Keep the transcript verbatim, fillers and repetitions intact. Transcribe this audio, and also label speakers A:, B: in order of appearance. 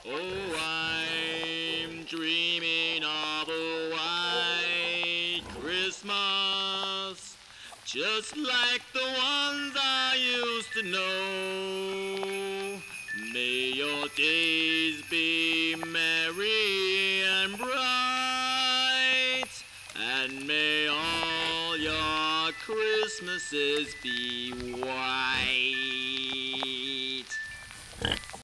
A: Oh, I'm dreaming of a white Christmas, just like the ones I used to know. May your days be merry and bright, and may all your Christmases be white.